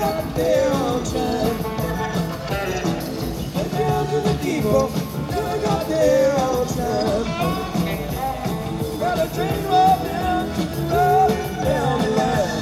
got their own shine. And down to the people, they got their own shine. Got a train rolled down to the road and down the line.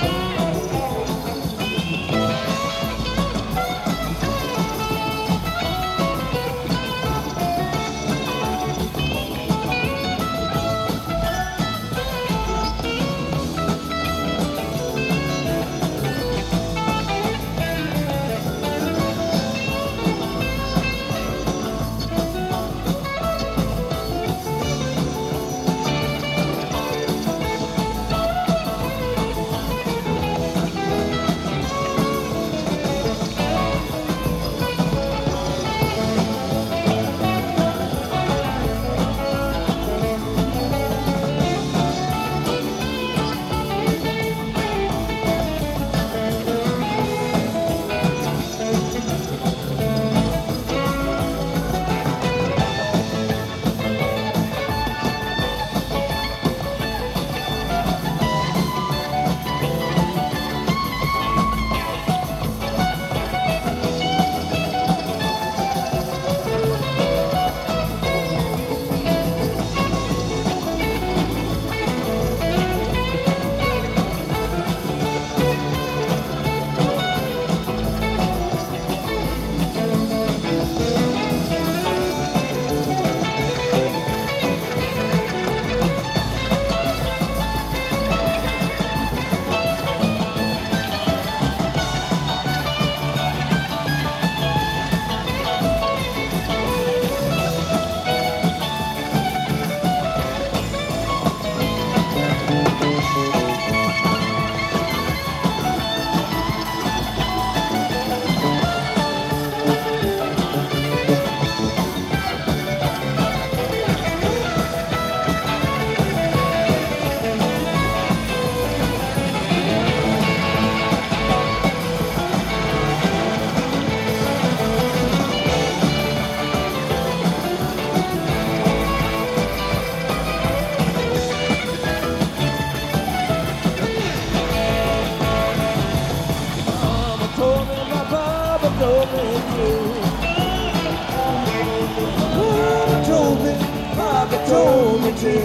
Papa told me to.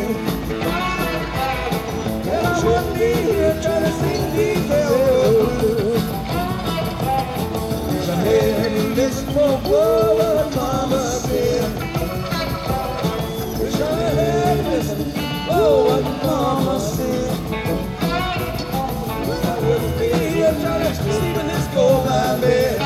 And I wouldn't be here trying to sing these blues. I had to listen for what Mama said. Wish I had listened for what Mama said. But I wouldn't be here trying to sleep in this cold my bed.